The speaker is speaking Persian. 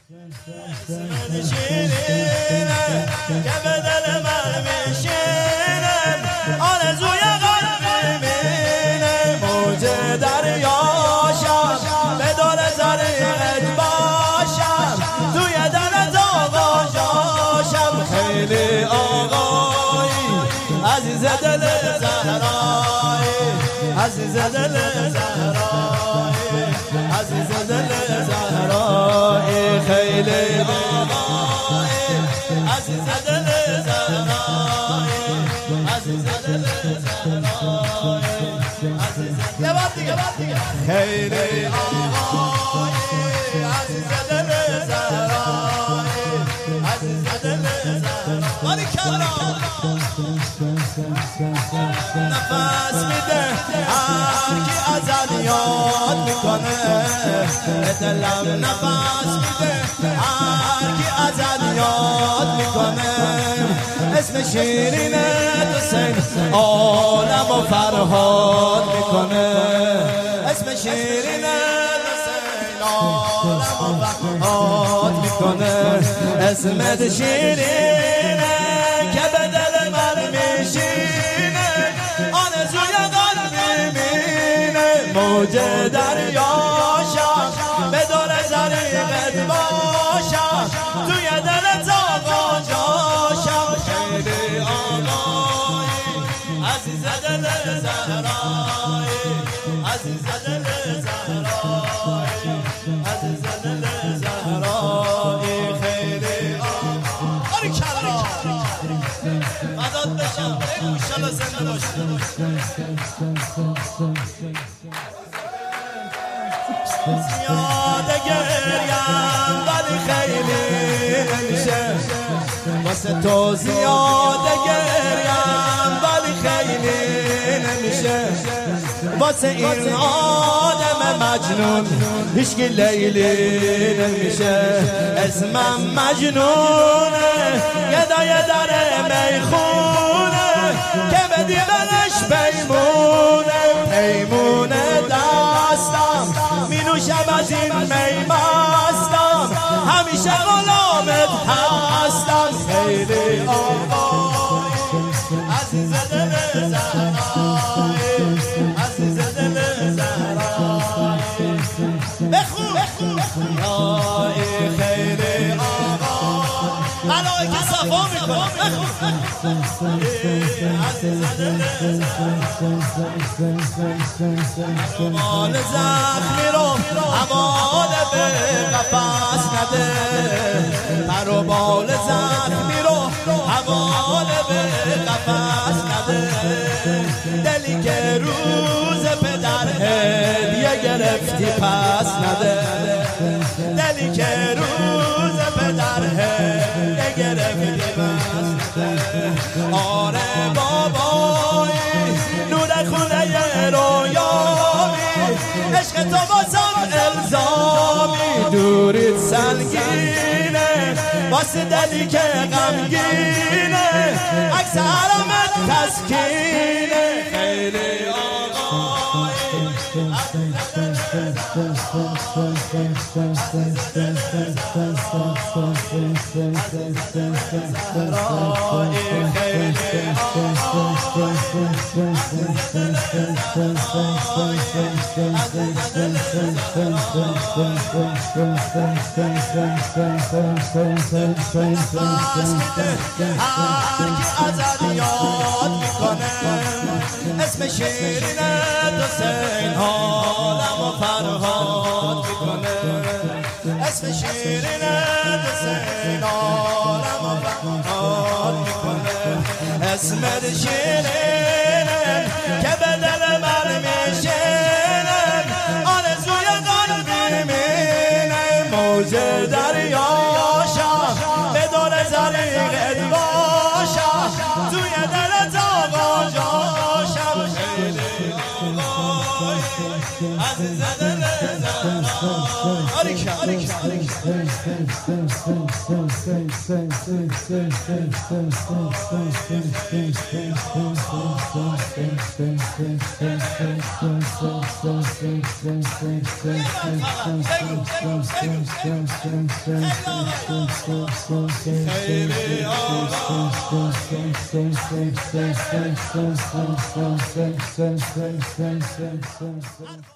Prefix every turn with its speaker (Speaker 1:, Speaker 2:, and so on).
Speaker 1: شیرینه که به دل من میشینه آرزوی قلبی مینه موج دریاشم به دور طریقت باشم توی دلت آقا جاشم خیلی آقایی عزیز دل زهرایی عزیز دل زهرایی عزیز دل زهرایی خیلی آقایی عزیز دل زهرایی عزیز دل زهرایی خیلی آقایی عزیز دل زهرایی عزیز دل زهرایی نفس میده هرکی ازت یاد میکنه دلم نفس میده هرکی ازت یاد میکنه اسم شیرینه حسین عالم و فرهاد میکنه اسم شیرینه حسین عالم و فرهاد میکنه اسمت شیرینه که به دل من میشینه آرزوی قلبی مینه موج دریاشم به دور طریقت باشم توی دلت آقا جاشم خیلی آقایی عزیز دل زهرایی عزیز دل زهرایی عزیز دل زهرایی خیلی آقایی مدد بشم انشالله زنده باشم زیاده گریم ولی خیلی نمیشه واسه تو زیاده گریم ولی خیلی نمیشه واسه این آدم مجنون هیچکی لیلی نمیشه اسمم مجنونه یه دره میخونه که بدی بهش پیمونه پیمونه دستم مینوشم از این میمستم همیشه غلامت هستم خیلی آقایی عزیز دل زهرایی عزیز دل زهرایی بخون خیلی آقایی علایی که صفا میکنم بخون عزیز دل مال زخمی رو حواله به قفص نده پر و بال زخمی رو حواله به قفص نده دلی که روز پدر هدیه گرفتی پس نده دلی که روز پدر هدیه گرفتی پس نده آره بابایی نور خونه رویامی عشق تو بازم الزامی دورید سنگینه واسه دلی که غمگینه عکس حرمت تسکینه خیلی آقایی ازت یاد میکنه اسم شیرینه حسین عالم و فرهاد میکنه اسم شیرینه حسین عالم و فرهاد میکنه اسمت شیرینه که به دل من میشینه آرزوی قلبی مینه موج دریاشم به دور طریقت باشم توی دلت آقا جاشم خیلی آقایی عزیز دل خیلی